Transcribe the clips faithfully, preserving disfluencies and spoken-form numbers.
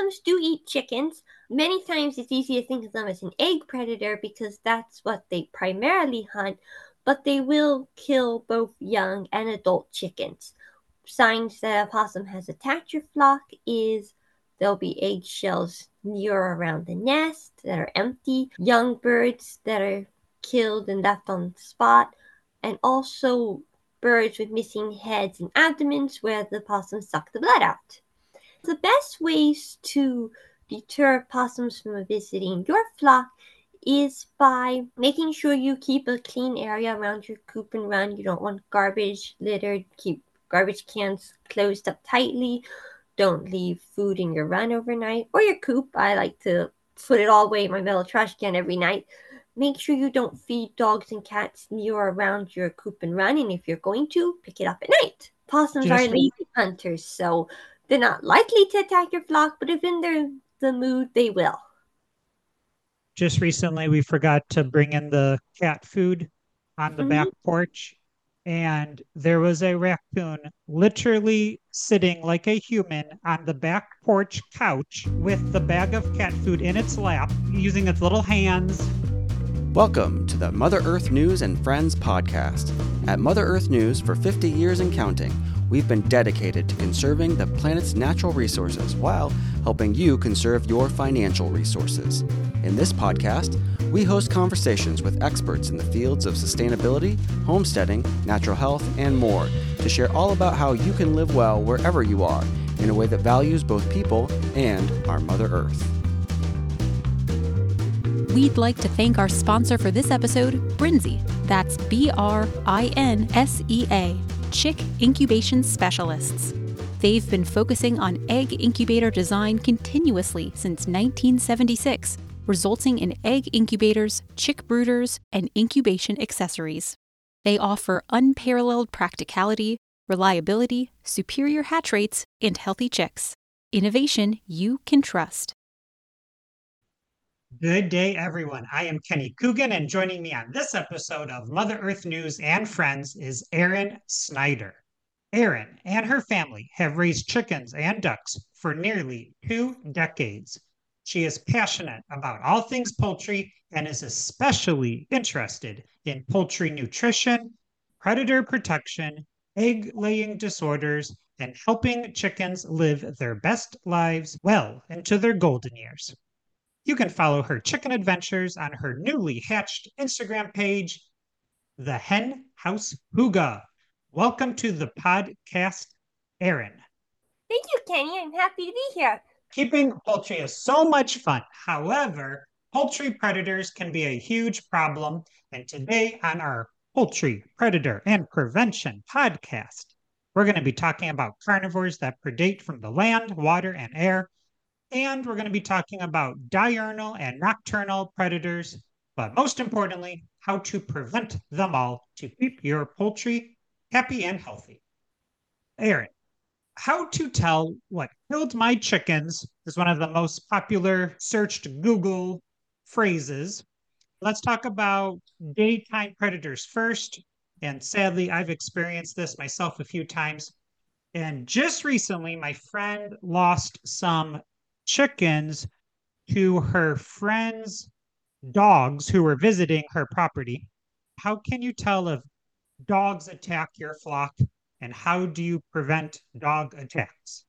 Possums do eat chickens. Many times it's easy to think of them as an egg predator because that's what they primarily hunt, but they will kill both young and adult chickens. Signs that a possum has attacked your flock is there'll be eggshells near or around the nest that are empty, young birds that are killed and left on the spot, and also birds with missing heads and abdomens where the possum sucked the blood out. The best ways to deter possums from visiting your flock is by making sure you keep a clean area around your coop and run. You don't want garbage littered. Keep garbage cans closed up tightly. Don't leave food in your run overnight or your coop. I like to put it all away in my metal trash can every night. Make sure you don't feed dogs and cats near or around your coop and run, and if you're going to, pick it up at night. Possums Just are lazy hunters, so they're not likely to attack your flock, but if in their, the mood, they will. just recently we forgot to bring in the cat food on the Mm-hmm. back porch, and there was a raccoon literally sitting like a human on the back porch couch with the bag of cat food in its lap, using its little hands. Welcome to the Mother Earth News and Friends podcast. At Mother Earth News for fifty years and counting, we've been dedicated to conserving the planet's natural resources while helping you conserve your financial resources. In this podcast, we host conversations with experts in the fields of sustainability, homesteading, natural health, and more to share all about how you can live well wherever you are in a way that values both people and our Mother Earth. We'd like to thank our sponsor for this episode, Brinsea. That's B R I N S E A, Chick Incubation Specialists. They've been focusing on egg incubator design continuously since nineteen seventy-six, resulting in egg incubators, chick brooders, and incubation accessories. They offer unparalleled practicality, reliability, superior hatch rates, and healthy chicks. Innovation you can trust. Good day, everyone. I am Kenny Coogan, and joining me on this episode of Mother Earth News and Friends is Erin Snyder. Erin and her family have raised chickens and ducks for nearly two decades. She is passionate about all things poultry and is especially interested in poultry nutrition, predator protection, egg-laying disorders, and helping chickens live their best lives well into their golden years. You can follow her chicken adventures on her newly hatched Instagram page, The Hen House Hygge. Welcome to the podcast, Erin. Thank you, Kenny. I'm happy to be here. Keeping poultry is so much fun. However, poultry predators can be a huge problem. And today on our Poultry Predator and Prevention podcast, we're going to be talking about carnivores that predate from the land, water, and air. And we're going to be talking about diurnal and nocturnal predators, but most importantly, how to prevent them all to keep your poultry happy and healthy. Erin, how to tell what killed my chickens is one of the most popular searched Google phrases. Let's talk about daytime predators first. And sadly, I've experienced this myself a few times. And just recently, my friend lost some chickens to her friends' dogs who were visiting her property. How can you tell if dogs attack your flock, and how do you prevent dog attacks?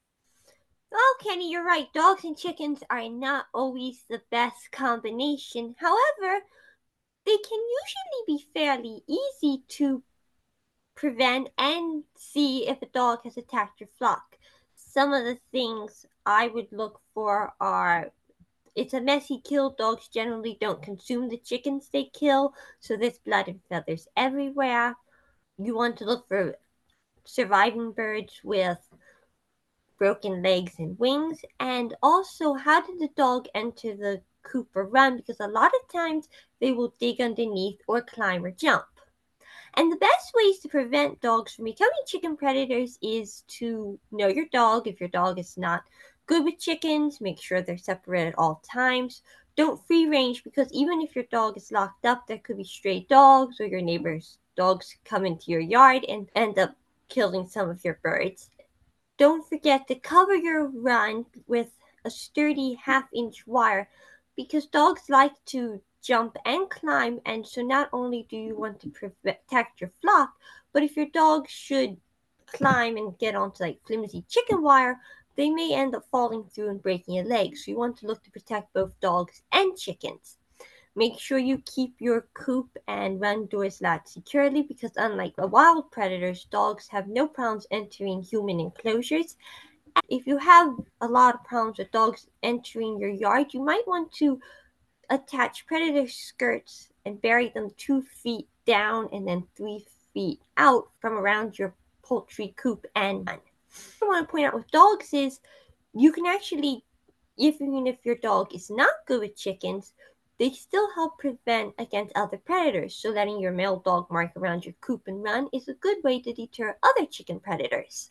Oh, Kenny, you're right. Dogs and chickens are not always the best combination. However, they can usually be fairly easy to prevent and see if a dog has attacked your flock. Some of the things I would look for are it's a messy kill. Dogs generally don't consume the chickens they kill, so there's blood and feathers everywhere. You want to look for surviving birds with broken legs and wings, and also how did the dog enter the coop or run, because a lot of times they will dig underneath or climb or jump. And the best ways to prevent dogs from becoming chicken predators is to know your dog. If your dog is not good with chickens, make sure they're separated at all times. Don't free range, because even if your dog is locked up, there could be stray dogs or your neighbor's dogs come into your yard and end up killing some of your birds. Don't forget to cover your run with a sturdy half-inch wire because dogs like to jump and climb, and so not only do you want to protect your flock, but if your dog should climb and get onto like flimsy chicken wire, they may end up falling through and breaking a leg. So you want to look to protect both dogs and chickens. Make sure you keep your coop and run doors locked securely because unlike the wild predators, dogs have no problems entering human enclosures. If you have a lot of problems with dogs entering your yard, you might want to attach predator skirts and bury them two feet down and then three feet out from around your poultry coop and run. What I want to point out with dogs is you can actually, even if your dog is not good with chickens, they still help prevent against other predators. So letting your male dog mark around your coop and run is a good way to deter other chicken predators.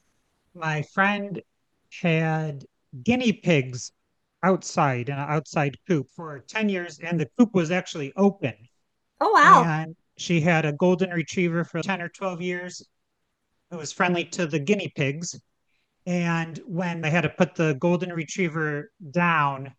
My friend had guinea pigs outside in an outside coop for ten years, and the coop was actually open. Oh, wow. And she had a golden retriever for ten or twelve years who was friendly to the guinea pigs. And when they had to put the golden retriever down,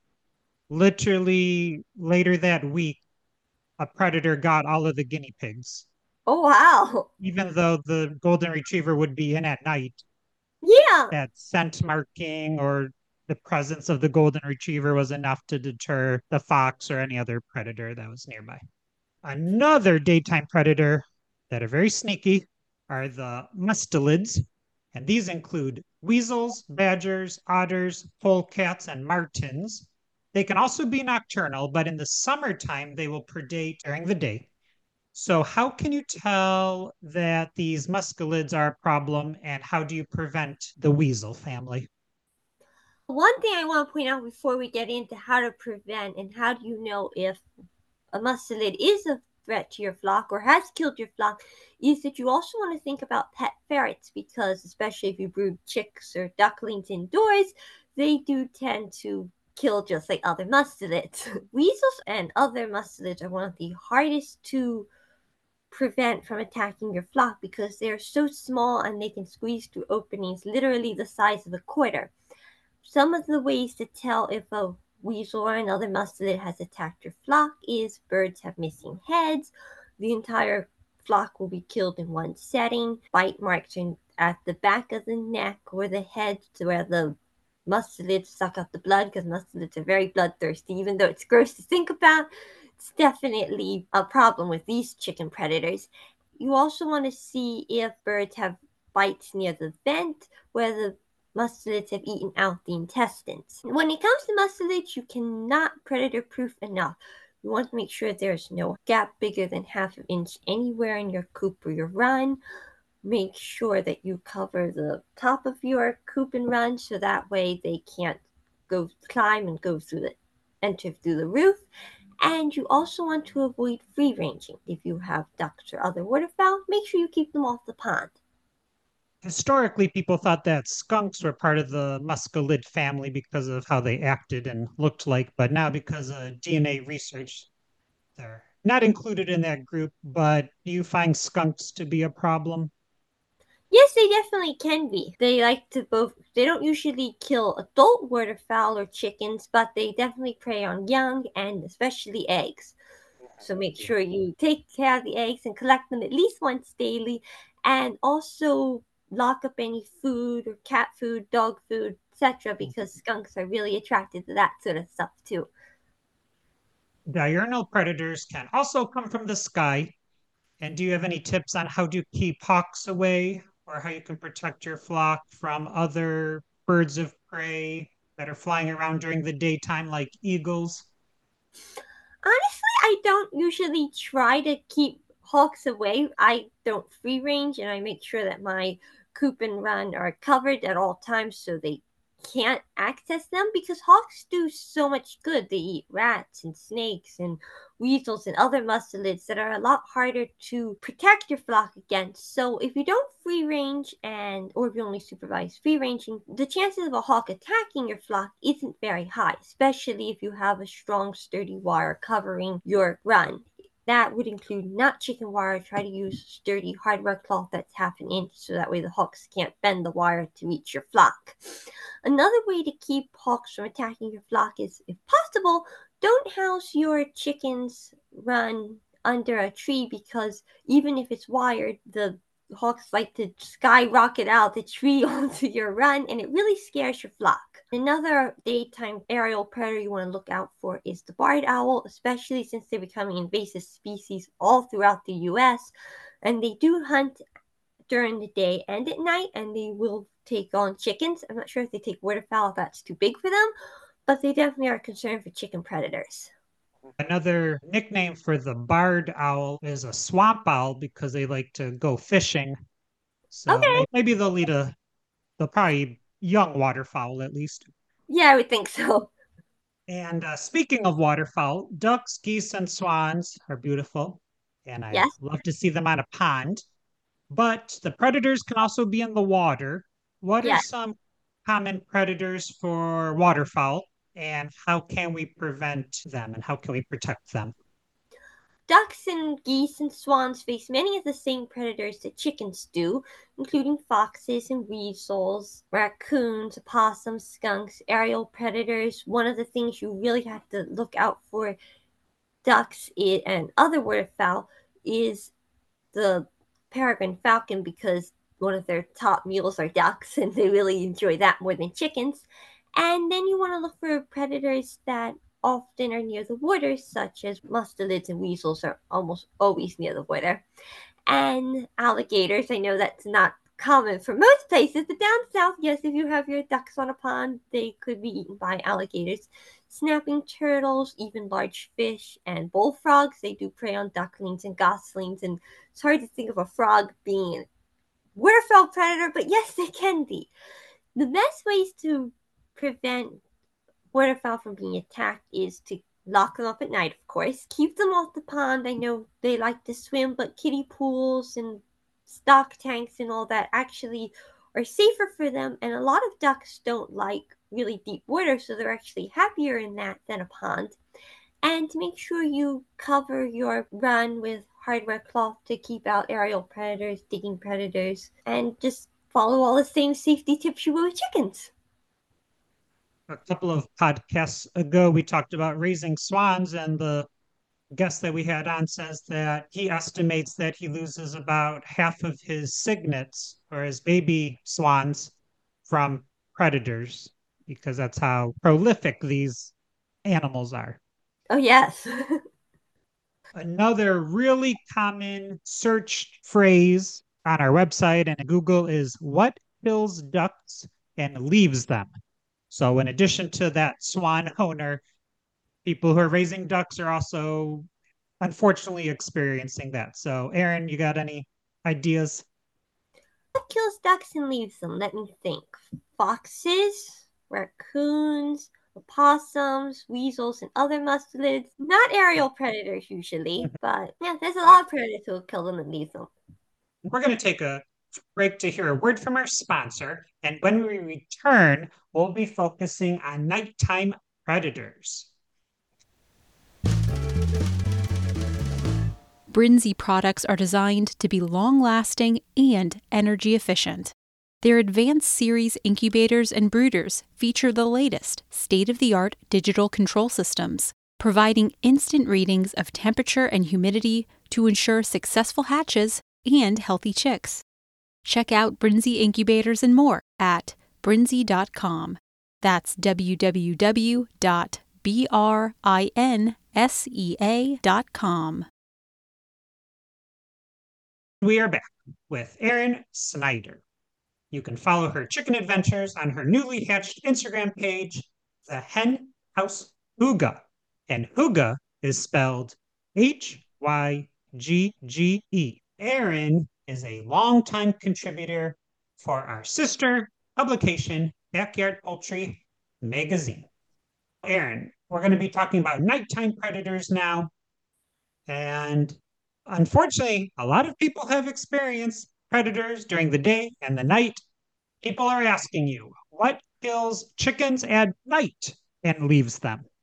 literally later that week, a predator got all of the guinea pigs. Oh, wow. Even though the golden retriever would be in at night. Yeah. That scent marking or the presence of the golden retriever was enough to deter the fox or any other predator that was nearby. Another daytime predator that are very sneaky are the mustelids, and these include weasels, badgers, otters, polecats, and martens. They can also be nocturnal, but in the summertime, they will predate during the day. So how can you tell that these muscelids are a problem, and how do you prevent the weasel family? One thing I want to point out before we get into how to prevent and how do you know if a mustelid is a threat to your flock or has killed your flock is that you also want to think about pet ferrets because especially if you brood chicks or ducklings indoors, they do tend to kill just like other mustelids. Weasels and other mustelids are one of the hardest to prevent from attacking your flock because they are so small and they can squeeze through openings literally the size of a quarter. Some of the ways to tell if a weasel or another mustelid has attacked your flock is birds have missing heads, the entire flock will be killed in one setting, bite marks at the back of the neck or the head to where the mustelids suck up the blood because mustelids are very bloodthirsty, even though it's gross to think about. It's definitely a problem with these chicken predators. You also want to see if birds have bites near the vent where the mustelids have eaten out the intestines. When it comes to mustelids, you cannot predator-proof enough. You want to make sure there's no gap bigger than half an inch anywhere in your coop or your run. Make sure that you cover the top of your coop and run so that way they can't go climb and go through the enter through the roof. And you also want to avoid free ranging. If you have ducks or other waterfowl, make sure you keep them off the pond. Historically, people thought that skunks were part of the mustelid family because of how they acted and looked like, but now because of D N A research, they're not included in that group. But do you find skunks to be a problem? Yes, they definitely can be. They like to both, they don't usually kill adult waterfowl or chickens, but they definitely prey on young and especially eggs. So make sure you take care of the eggs and collect them at least once daily. And also lock up any food or cat food, dog food, et cetera, because skunks are really attracted to that sort of stuff too. Diurnal predators can also come from the sky. And do you have any tips on how to keep hawks away or how you can protect your flock from other birds of prey that are flying around during the daytime like eagles? Honestly, I don't usually try to keep hawks away. I don't free range and I make sure that my coop and run are covered at all times so they can't access them because hawks do so much good. They eat rats and snakes and weasels and other mustelids that are a lot harder to protect your flock against. So if you don't free range and or if you only supervise free ranging, the chances of a hawk attacking your flock isn't very high, especially if you have a strong sturdy wire covering your run. That would include not chicken wire. Try to use sturdy hardware cloth that's half an inch so that way the hawks can't bend the wire to reach your flock. Another way to keep hawks from attacking your flock is, if possible, don't house your chickens run under a tree, because even if it's wired, the hawks like to skyrocket out the tree onto your run, and it really scares your flock. Another daytime aerial predator you want to look out for is the barred owl, especially since they're becoming invasive species all throughout the U S, and they do hunt during the day and at night, and they will take on chickens. I'm not sure if they take waterfowl if that's too big for them, but they definitely are concerned for chicken predators. Another nickname for the barred owl is a swamp owl because they like to go fishing. So okay. maybe they'll lead a, they'll probably young waterfowl at least. Yeah, I would think so. And uh, speaking of waterfowl, ducks, geese, and swans are beautiful, and I yes. love to see them on a pond. But the predators can also be in the water. What yes. are some common predators for waterfowl, and how can we prevent them, and how can we protect them? Ducks and geese and swans face many of the same predators that chickens do, including foxes and weasels, raccoons, opossums, skunks, aerial predators. One of the things you really have to look out for ducks and other waterfowl is the peregrine falcon, because one of their top meals are ducks, and they really enjoy that more than chickens. And then you want to look for predators that often are near the water, such as mustelids and weasels are almost always near the water. And alligators, I know that's not common for most places, but down south, yes, if you have your ducks on a pond, they could be eaten by alligators. Snapping turtles, even large fish, and bullfrogs, they do prey on ducklings and goslings, and it's hard to think of a frog being a waterfowl predator, but yes, they can be. The best ways to prevent waterfowl from being attacked is to lock them up at night, of course. Keep them off the pond. I know they like to swim, but kiddie pools and stock tanks and all that actually are safer for them. And a lot of ducks don't like really deep water, so they're actually happier in that than a pond. And to make sure you cover your run with hardware cloth to keep out aerial predators, digging predators, and just follow all the same safety tips you would with chickens. A couple of podcasts ago, we talked about raising swans, and the guest that we had on says that he estimates that he loses about half of his cygnets or his baby swans from predators, because that's how prolific these animals are. Oh, yes. Another really common search phrase on our website and Google is what kills ducks and leaves them. So in addition to that swan owner, people who are raising ducks are also unfortunately experiencing that. So Aaron, you got any ideas? What kills ducks and leaves them? Let me think. Foxes, raccoons, opossums, weasels, and other mustelids. Not aerial predators usually, but yeah, there's a lot of predators who will kill them and leave them. We're going to take a break to hear a word from our sponsor, and when we return, we'll be focusing on nighttime predators. Brinzy products are designed to be long-lasting and energy efficient. Their advanced series incubators and brooders feature the latest state-of-the-art digital control systems, providing instant readings of temperature and humidity to ensure successful hatches and healthy chicks. Check out Brinzy incubators and more at brinzy dot com. That's w w w dot brinzea dot com. We are back with Erin Snyder. You can follow her chicken adventures on her newly hatched Instagram page, The Hen House Hygge. And Hygge is spelled H Y G G E. Erin is a longtime contributor for our sister publication, Backyard Poultry Magazine. Erin, we're going to be talking about nighttime predators now. And unfortunately, a lot of people have experienced predators during the day and the night. People are asking you, what kills chickens at night and leaves them?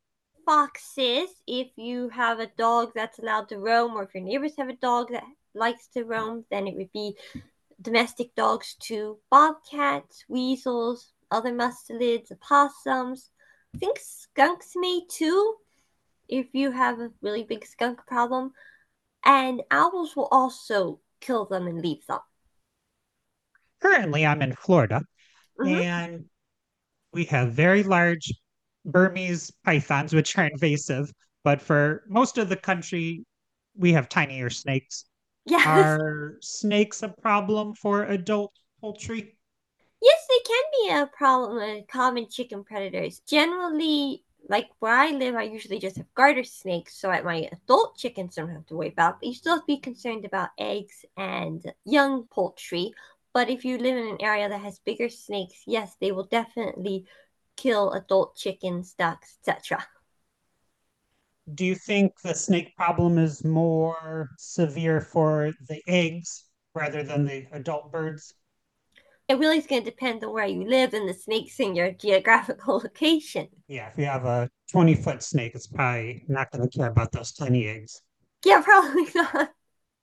foxes if you have a dog that's allowed to roam, or if your neighbors have a dog that likes to roam, then it would be domestic dogs too. Bobcats, weasels, other mustelids, opossums. I think skunks may too, if you have a really big skunk problem. And owls will also kill them and leave them. Currently, I'm in Florida, Mm-hmm. and we have very large Burmese pythons, which are invasive. But for most of the country, we have tinier snakes. Yes. Are snakes a problem for adult poultry? Yes, they can be a problem with common chicken predators. Generally, like where I live, I usually just have garter snakes, so at my adult chickens don't have to worry about. But you still have to be concerned about eggs and young poultry. But if you live in an area that has bigger snakes, yes, they will definitely kill adult chickens, ducks, et cetera. Do you think the snake problem is more severe for the eggs rather than the adult birds? It really is going to depend on where you live and the snakes in your geographical location. Yeah, if you have a twenty foot snake, it's probably not going to care about those tiny eggs. Yeah, probably not.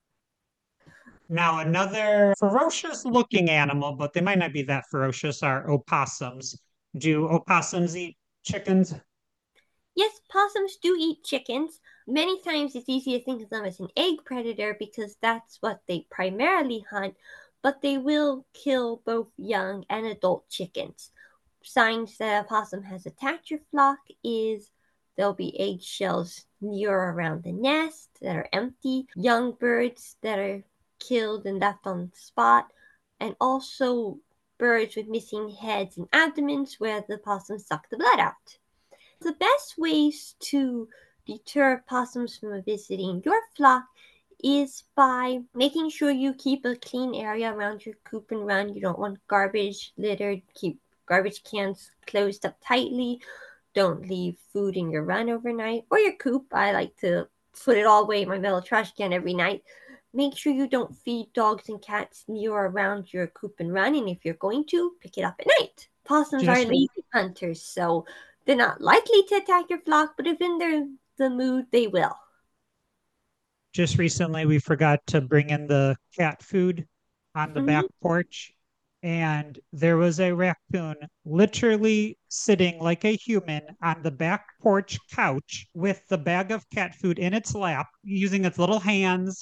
Now, another ferocious looking animal, but they might not be that ferocious, are opossums. Do opossums eat chickens? Yes, possums do eat chickens. Many times it's easy to think of them as an egg predator because that's what they primarily hunt, but they will kill both young and adult chickens. Signs that a possum has attacked your flock is there'll be eggshells near or around the nest that are empty, young birds that are killed and left on the spot, and also birds with missing heads and abdomens where the possum sucked the blood out. The best ways to deter possums from visiting your flock is by making sure you keep a clean area around your coop and run. You don't want garbage littered. Keep garbage cans closed up tightly. Don't leave food in your run overnight or your coop. I like to put it all away in my metal trash can every night. Make sure you don't feed dogs and cats near or around your coop and run. And if you're going to, pick it up at night. Possums Just- are lazy hunters, so they're not likely to attack your flock, but if in their, the mood, they will. Just recently, we forgot to bring in the cat food on the Mhm. back porch, and there was a raccoon literally sitting like a human on the back porch couch with the bag of cat food in its lap, using its little hands.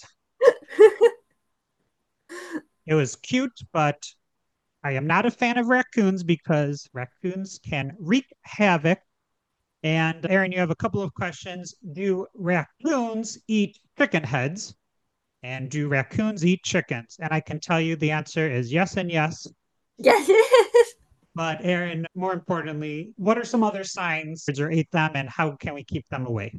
It was cute, but I am not a fan of raccoons because raccoons can wreak havoc. And Aaron, you have a couple of questions. Do raccoons eat chicken heads? And do raccoons eat chickens? And I can tell you the answer is yes and yes. Yes, it is. But Aaron, more importantly, what are some other signs or ate them and how can we keep them away?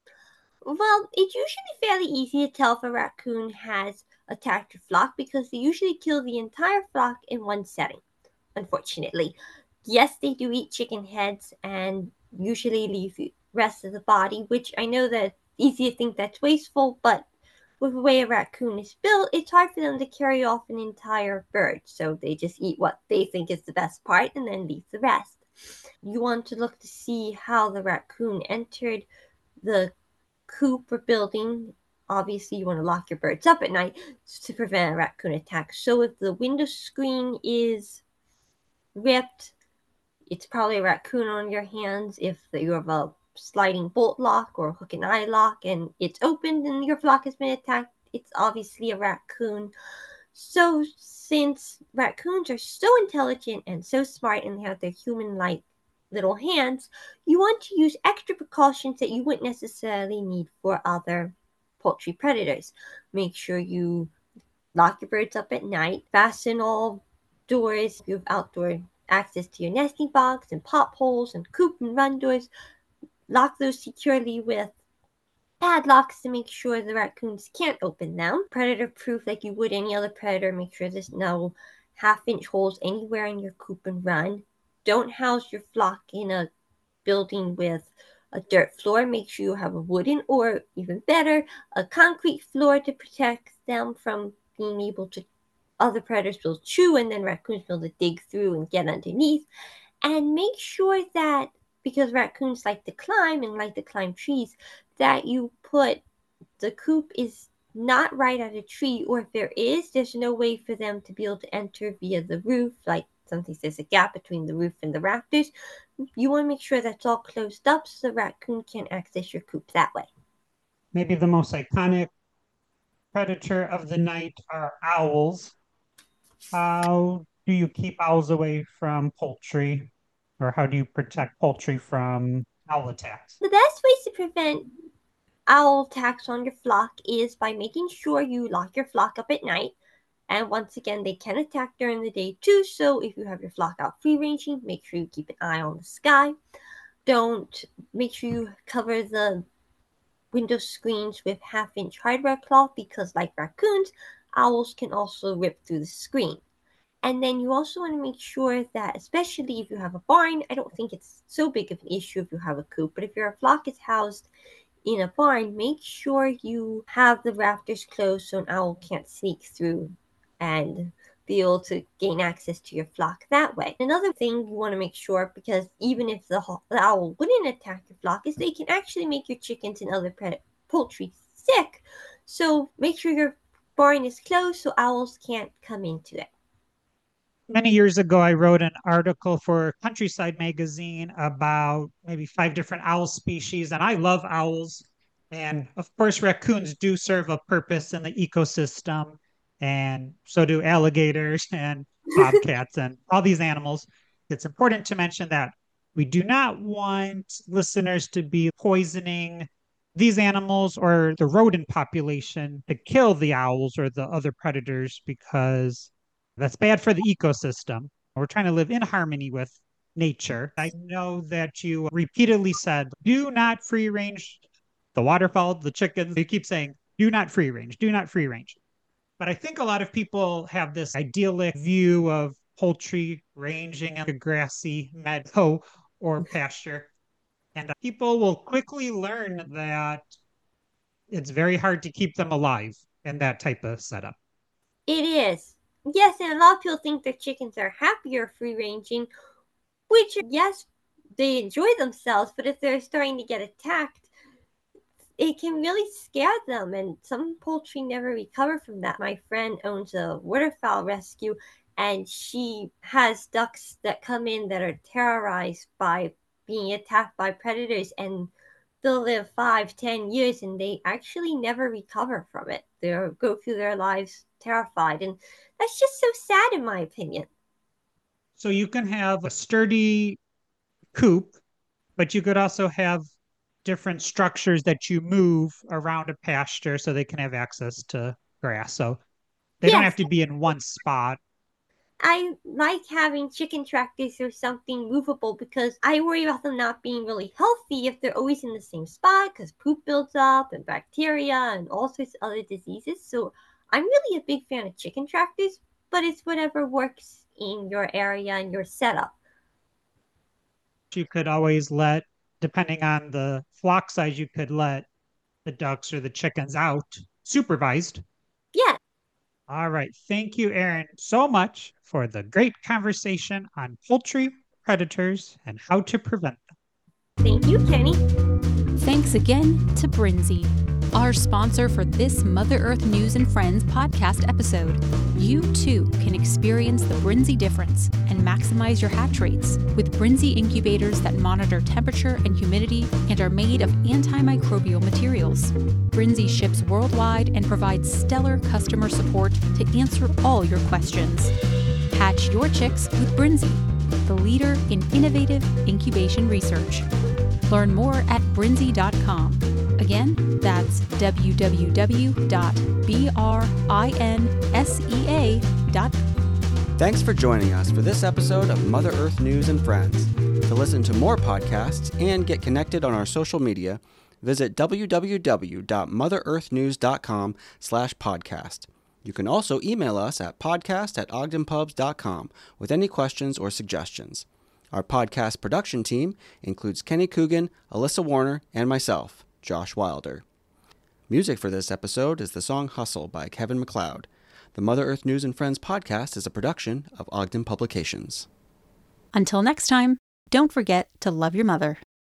Well, it's usually fairly easy to tell if a raccoon has attacked your flock because they usually kill the entire flock in one setting, unfortunately. Yes, they do eat chicken heads and usually leave the rest of the body, which I know that it's easy to think that's wasteful, but with the way a raccoon is built, it's hard for them to carry off an entire bird. So they just eat what they think is the best part and then leave the rest. You want to look to see how the raccoon entered the coop or building. Obviously, you want to lock your birds up at night to prevent a raccoon attack. So if the window screen is ripped, it's probably a raccoon on your hands. If you have a sliding bolt lock or hook and eye lock and it's opened and your flock has been attacked, it's obviously a raccoon. So since raccoons are so intelligent and so smart and they have their human-like little hands, you want to use extra precautions that you wouldn't necessarily need for other poultry predators. Make sure you lock your birds up at night, fasten all doors, you have outdoor access to your nesting box and pop holes and coop and run doors. Lock those securely with padlocks to make sure the raccoons can't open them. Predator proof like you would any other predator. Make sure there's no half inch holes anywhere in your coop and run. Don't house your flock in a building with a dirt floor. Make sure you have a wooden or even better, a concrete floor to protect them from being able to, other predators will chew and then raccoons will dig through and get underneath. And make sure that because raccoons like to climb and like to climb trees, that you put the coop is not right at a tree, or if there is, there's no way for them to be able to enter via the roof, like sometimes there's a gap between the roof and the rafters. You want to make sure that's all closed up so the raccoon can't access your coop that way. Maybe the most iconic predator of the night are owls. How do you keep owls away from poultry, or how do you protect poultry from owl attacks? The best ways to prevent owl attacks on your flock is by making sure you lock your flock up at night. And once again, they can attack during the day too, so if you have your flock out free ranging, make sure you keep an eye on the sky. Don't make sure you cover the window screens with half inch hardware cloth, because like raccoons, owls can also rip through the screen. And then you also want to make sure that, especially if you have a barn, I don't think it's so big of an issue if you have a coop, but if your flock is housed in a barn, make sure you have the rafters closed so an owl can't sneak through and be able to gain access to your flock that way. Another thing you want to make sure, because even if the, the owl wouldn't attack your flock, is they can actually make your chickens and other pet poultry sick. So make sure your barn is closed so owls can't come into it. Many years ago, I wrote an article for Countryside magazine about maybe five different owl species, and I love owls. And of course, raccoons do serve a purpose in the ecosystem, and so do alligators and bobcats and all these animals. It's important to mention that we do not want listeners to be poisoning these animals or the rodent population to kill the owls or the other predators, because that's bad for the ecosystem. We're trying to live in harmony with nature. I know that you repeatedly said, do not free range the waterfowl, the chickens. You keep saying, do not free range, do not free range. But I think a lot of people have this idyllic view of poultry ranging in a grassy meadow or pasture. And people will quickly learn that it's very hard to keep them alive in that type of setup. It is. Yes, and a lot of people think their chickens are happier free ranging, which, yes, they enjoy themselves, but if they're starting to get attacked, it can really scare them, and some poultry never recover from that. My friend owns a waterfowl rescue, and she has ducks that come in that are terrorized by being attacked by predators, and they'll live five, ten years, and they actually never recover from it. They'll go through their lives terrified, and that's just so sad in my opinion. So you can have a sturdy coop, but you could also have different structures that you move around a pasture so they can have access to grass. So they yes. don't have to be in one spot. I like having chicken tractors or something movable, because I worry about them not being really healthy if they're always in the same spot, because poop builds up and bacteria and all sorts of other diseases. So I'm really a big fan of chicken tractors, but it's whatever works in your area and your setup. You could always let, depending on the flock size, you could let the ducks or the chickens out supervised. Yeah. All right. Thank you, Erin, so much for the great conversation on poultry predators and how to prevent them. Thank you, Kenny. Thanks again to Brinzy, our sponsor for this Mother Earth News and Friends podcast episode. You too can experience the Brinzy difference and maximize your hatch rates with Brinzy incubators that monitor temperature and humidity and are made of antimicrobial materials. Brinzy ships worldwide and provides stellar customer support to answer all your questions. Hatch your chicks with Brinzy, the leader in innovative incubation research. Learn more at brinzy dot com. Again, that's w w w dot brinzea dot com. Thanks for joining us for this episode of Mother Earth News and Friends. To listen to more podcasts and get connected on our social media, visit w w w dot mother earth news dot com slash podcast. You can also email us at podcast at ogden pubs dot com with any questions or suggestions. Our podcast production team includes Kenny Coogan, Alyssa Warner, and myself, Josh Wilder. Music for this episode is the song Hustle by Kevin MacLeod. The Mother Earth News and Friends podcast is a production of Ogden Publications. Until next time. Don't forget to love your mother.